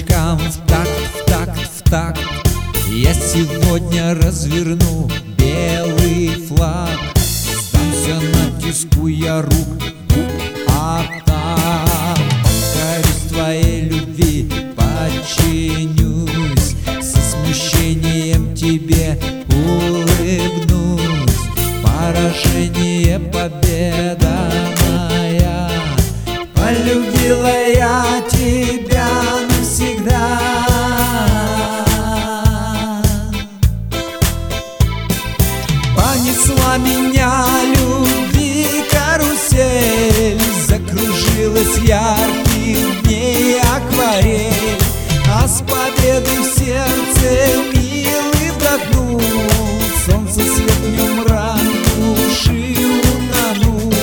каблучкам в такт, в такт. Я сегодня разверну белый флаг, сдамся на тиску я рук, а там покорюсь твоей любви, подчинюсь, со смущением тебе улыбнусь. Поражение, победа моя, полюбила я тебя навсегда. Понесла меня любви карусель, закружилась ярких дней акварель, а с победой в сердце милый вдохнул, солнце свет в нем ран души утонул.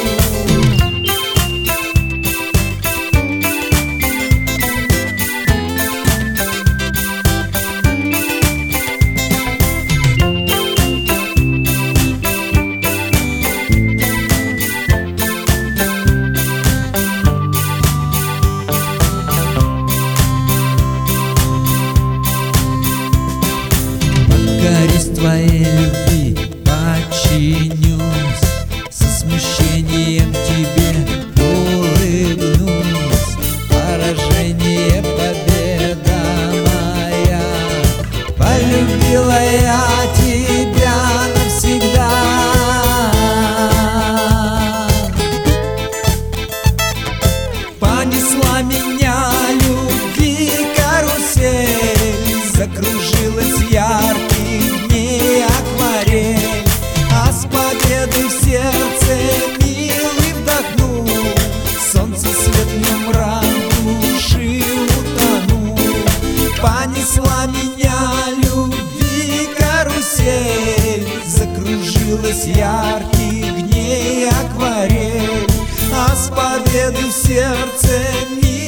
Покорюсь твоей любви, подчинюсь, со смущением тебе улыбнусь. Поражение, победа моя, полюбила я тебя навсегда. Понесла меня любви карусель, закружилась ярких дней акварель, а с победой в сердце милый вдохнул, солнце свет в нем ран души утонул. Понесла меня любви карусель, закружилась ярких дней акварель, а с победой в сердце милый